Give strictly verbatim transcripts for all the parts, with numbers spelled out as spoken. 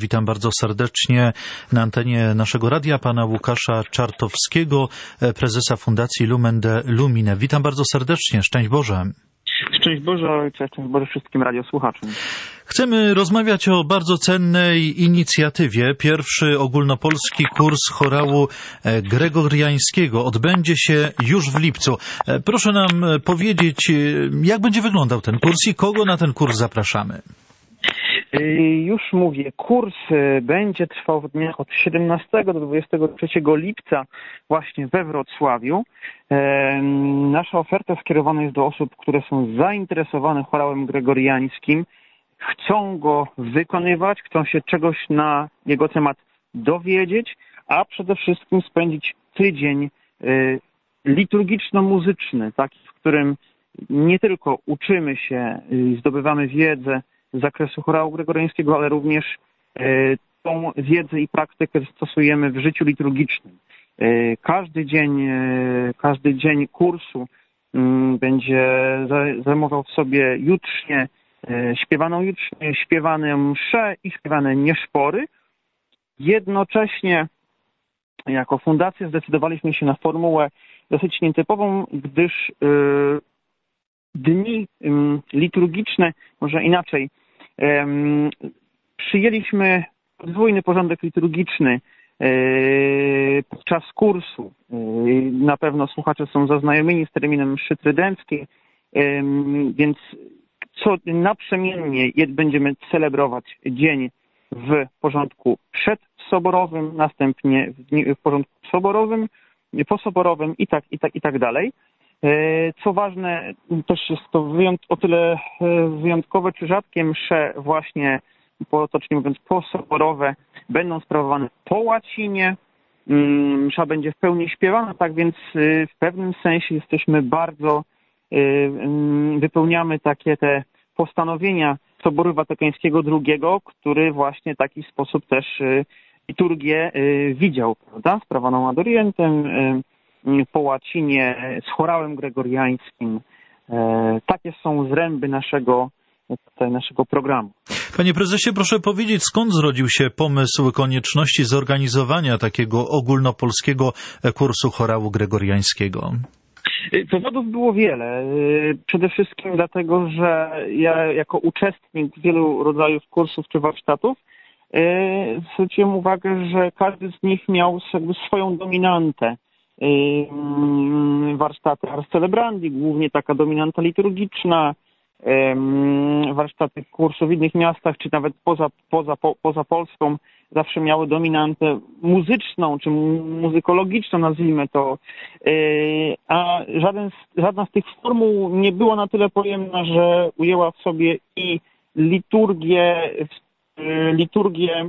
Witam bardzo serdecznie na antenie naszego radia pana Łukasza Czartowskiego, prezesa Fundacji Lumen de Lumine. Witam bardzo serdecznie. Szczęść Boże. Szczęść Boże, Ojcze, szczęść Boże wszystkim radiosłuchaczom. Chcemy rozmawiać o bardzo cennej inicjatywie. Pierwszy ogólnopolski kurs chorału gregoriańskiego odbędzie się już w lipcu. Proszę nam powiedzieć, jak będzie wyglądał ten kurs i kogo na ten kurs zapraszamy? Już mówię, kurs będzie trwał w dniach od siedemnastego do dwudziestego trzeciego lipca właśnie we Wrocławiu. Nasza oferta skierowana jest do osób, które są zainteresowane chorałem gregoriańskim, chcą go wykonywać, chcą się czegoś na jego temat dowiedzieć, a przede wszystkim spędzić tydzień liturgiczno-muzyczny, taki, w którym nie tylko uczymy się, zdobywamy wiedzę z zakresu chorału gregoriańskiego, ale również tą wiedzę i praktykę stosujemy w życiu liturgicznym. Każdy dzień, każdy dzień kursu będzie zajmował w sobie jutrznie, śpiewaną jutrznie, śpiewane msze i śpiewane nieszpory. Jednocześnie jako fundacja zdecydowaliśmy się na formułę dosyć nietypową, gdyż dni liturgiczne, może inaczej, przyjęliśmy podwójny porządek liturgiczny podczas kursu. Na pewno słuchacze są zaznajomieni z terminem mszy trydenckiej, więc co naprzemiennie będziemy celebrować dzień w porządku przedsoborowym, następnie w porządku soborowym, posoborowym i tak, i tak, i tak dalej. Co ważne, też jest to o tyle wyjątkowe czy rzadkie msze właśnie, potocznie mówiąc, posoborowe, będą sprawowane po łacinie. Msza będzie w pełni śpiewana, tak więc w pewnym sensie jesteśmy bardzo, wypełniamy takie te postanowienia Soboru Watykańskiego drugiego, który właśnie w taki sposób też liturgię widział, prawda? Sprawowaną ad orientem, po łacinie, z chorałem gregoriańskim. Takie są zręby naszego, tutaj naszego programu. Panie prezesie, proszę powiedzieć, skąd zrodził się pomysł konieczności zorganizowania takiego ogólnopolskiego kursu chorału gregoriańskiego? Powodów było wiele. Przede wszystkim dlatego, że ja jako uczestnik wielu rodzajów kursów czy warsztatów zwróciłem uwagę, że każdy z nich miał jakby swoją dominantę. Warsztaty Ars Celebrandi, głównie taka dominanta liturgiczna, warsztaty kursu w innych miastach, czy nawet poza, poza, po, poza Polską zawsze miały dominantę muzyczną, czy muzykologiczną, nazwijmy to, a żaden z, żadna z tych formuł nie była na tyle pojemna, że ujęła w sobie i liturgię, liturgię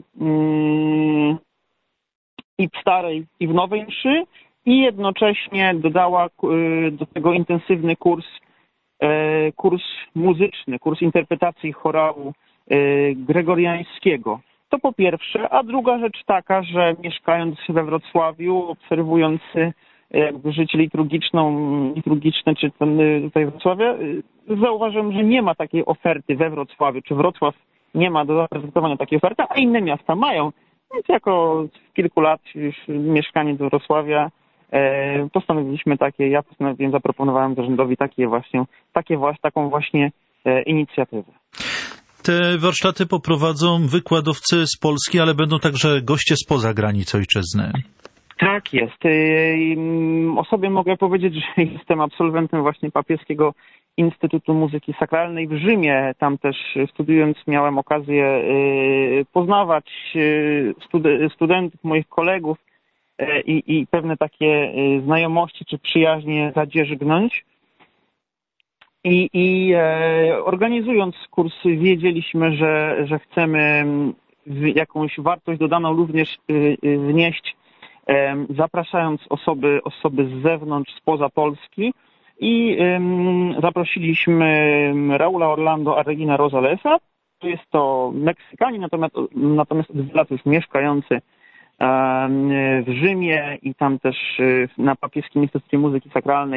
i w starej, i w nowej mszy, i jednocześnie dodała do tego intensywny kurs, kurs muzyczny, kurs interpretacji chorału gregoriańskiego. To po pierwsze, a druga rzecz taka, że mieszkając we Wrocławiu, obserwując jakby życie liturgiczną, liturgiczne czy tutaj Wrocławia, zauważyłem, że nie ma takiej oferty we Wrocławiu, czy Wrocław nie ma do zaprezentowania takiej oferty, a inne miasta mają. Więc jako z kilku lat już mieszkanie do Wrocławia postanowiliśmy takie, ja postanowiłem, zaproponowałem zarządowi takie właśnie, takie właśnie, taką właśnie inicjatywę. Te warsztaty poprowadzą wykładowcy z Polski, ale będą także goście spoza granic ojczyzny. Tak jest. O sobie mogę powiedzieć, że jestem absolwentem właśnie Papieskiego Instytutu Muzyki Sakralnej w Rzymie. Tam też studiując miałem okazję poznawać studentów, moich kolegów i, i pewne takie znajomości czy przyjaźnie zadzierżgnąć. I, i e, organizując kursy wiedzieliśmy, że, że chcemy jakąś wartość dodaną również y, wnieść, e, zapraszając osoby, osoby z zewnątrz, spoza Polski i y, zaprosiliśmy Raula Orlando Arregina Rosalesa. To jest to Meksykanin, natomiast, natomiast od lat już mieszkający w Rzymie i tam też na Papieskim Instytucie Muzyki Sakralnej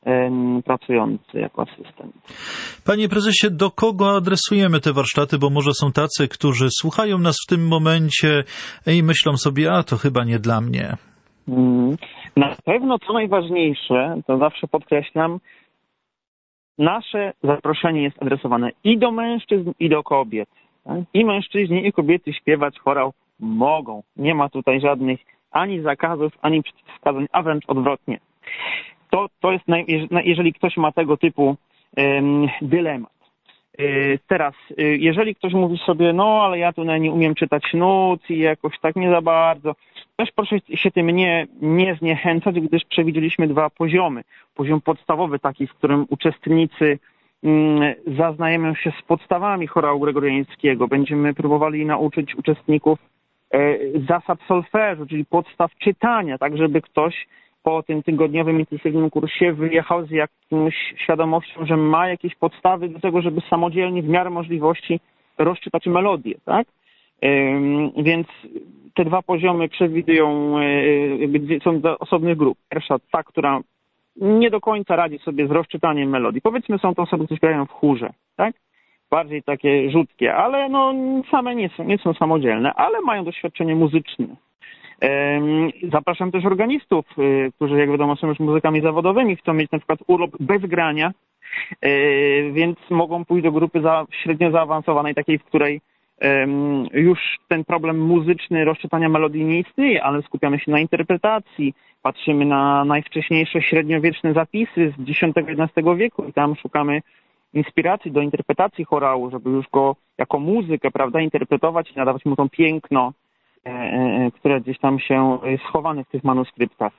pracujący jako asystent. Panie prezesie, do kogo adresujemy te warsztaty, bo może są tacy, którzy słuchają nas w tym momencie i myślą sobie, a to chyba nie dla mnie. Na pewno co najważniejsze, to zawsze podkreślam, nasze zaproszenie jest adresowane i do mężczyzn, i do kobiet. Tak? I mężczyźni, i kobiety śpiewać chorał mogą. Nie ma tutaj żadnych ani zakazów, ani przeciwwskazań, a wręcz odwrotnie. To, to jest, naj, jeżeli ktoś ma tego typu um, dylemat. Yy, teraz, yy, jeżeli ktoś mówi sobie, no ale ja tu nie umiem czytać nut i jakoś tak nie za bardzo, też proszę się tym nie, nie zniechęcać, gdyż przewidzieliśmy dwa poziomy. Poziom podstawowy taki, w którym uczestnicy yy, zaznajomią się z podstawami chorału gregoriańskiego. Będziemy próbowali nauczyć uczestników yy, zasad solfeżu, czyli podstaw czytania, tak żeby ktoś po tym tygodniowym intensywnym kursie wyjechał z jakąś świadomością, że ma jakieś podstawy do tego, żeby samodzielnie w miarę możliwości rozczytać melodię, tak? Yy, więc te dwa poziomy przewidują, yy, są do osobnych grup. Pierwsza ta, która nie do końca radzi sobie z rozczytaniem melodii. Powiedzmy, są to osoby, które śpiewają w chórze, tak? Bardziej takie rzutkie, ale no same nie są, nie są samodzielne, ale mają doświadczenie muzyczne. Zapraszam też organistów, którzy, jak wiadomo, są już muzykami zawodowymi, chcą mieć na przykład urlop bez grania, więc mogą pójść do grupy za, średnio zaawansowanej, takiej, w której już ten problem muzyczny rozczytania melodii nie istnieje, ale skupiamy się na interpretacji, patrzymy na najwcześniejsze średniowieczne zapisy z dziesiątego jedenastego wieku i tam szukamy inspiracji do interpretacji chorału, żeby już go jako muzykę, prawda, interpretować i nadawać mu to piękno, które gdzieś tam się schowane w tych manuskryptach.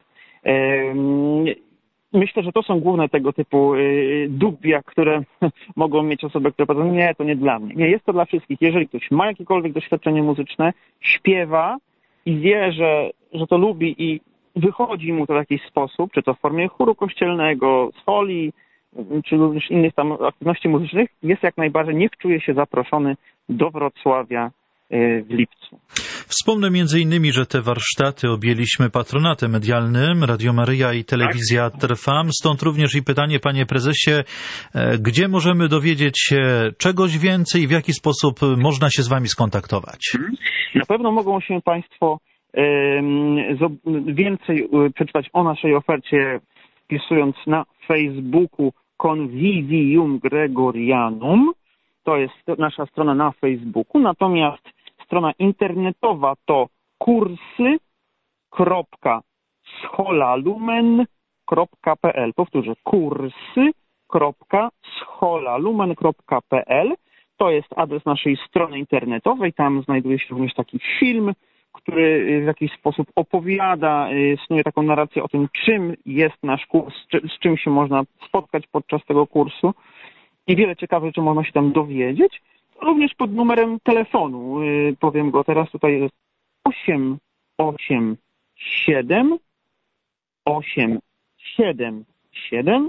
Myślę, że to są główne tego typu dubia, które mogą mieć osoby, które powiedzą, nie, to nie dla mnie. Nie, jest to dla wszystkich. Jeżeli ktoś ma jakiekolwiek doświadczenie muzyczne, śpiewa i wie, że, że to lubi i wychodzi mu to w jakiś sposób, czy to w formie chóru kościelnego, soli, czy również innych tam aktywności muzycznych, jest jak najbardziej, niech czuje się zaproszony do Wrocławia w lipcu. Wspomnę między innymi, że te warsztaty objęliśmy patronatem medialnym Radio Maryja i Telewizja Trwam. Stąd również i pytanie, panie prezesie, gdzie możemy dowiedzieć się czegoś więcej i w jaki sposób można się z wami skontaktować? Na pewno mogą się państwo więcej przeczytać o naszej ofercie, wpisując na Facebooku Convivium Gregorianum. To jest nasza strona na Facebooku. Natomiast strona internetowa to kursy kropka scholalumen kropka p l. Powtórzę, kursy kropka scholalumen kropka p l. To jest adres naszej strony internetowej. Tam znajduje się również taki film, który w jakiś sposób opowiada, snuje taką narrację o tym, czym jest nasz kurs, z czym się można spotkać podczas tego kursu. I wiele ciekawych rzeczy można się tam dowiedzieć. Również pod numerem telefonu, yy, powiem go teraz, tutaj jest osiem osiem siedem osiem siedem siedem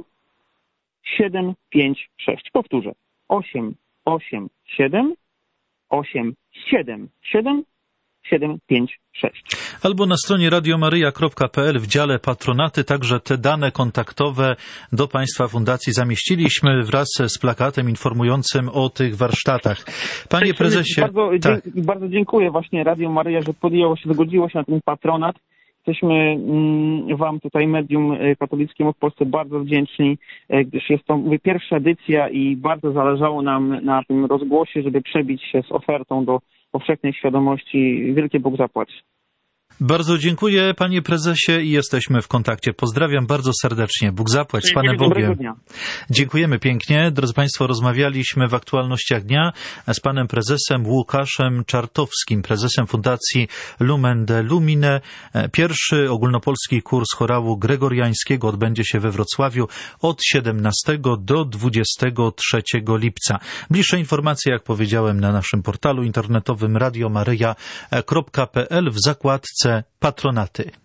siedem pięć sześć. Powtórzę, osiem osiem siedem osiem siedem siedem siedem pięć sześć. Albo na stronie radiomaryja kropka p l w dziale patronaty także te dane kontaktowe do Państwa Fundacji zamieściliśmy wraz z plakatem informującym o tych warsztatach. Panie prezesie... Bardzo, tak. dzie- bardzo dziękuję właśnie Radio Maryja, że podjęło się, wygodziło się na ten patronat. Jesteśmy mm, Wam tutaj, medium katolickiemu w Polsce, bardzo wdzięczni, gdyż jest to mówię, pierwsza edycja i bardzo zależało nam na tym rozgłosie, żeby przebić się z ofertą do powszechnej świadomości. Wielkie Bóg zapłać. Bardzo dziękuję, panie prezesie, i jesteśmy w kontakcie. Pozdrawiam bardzo serdecznie. Bóg zapłać z Panem Bogiem. Dnia. Dziękujemy pięknie. Drodzy Państwo, rozmawialiśmy w aktualnościach dnia z panem prezesem Łukaszem Czartowskim, prezesem Fundacji Lumen de Lumine. Pierwszy ogólnopolski kurs chorału gregoriańskiego odbędzie się we Wrocławiu od siedemnastego do dwudziestego trzeciego lipca. Bliższe informacje, jak powiedziałem, na naszym portalu internetowym radiomaryja kropka p l w zakładce patronaty.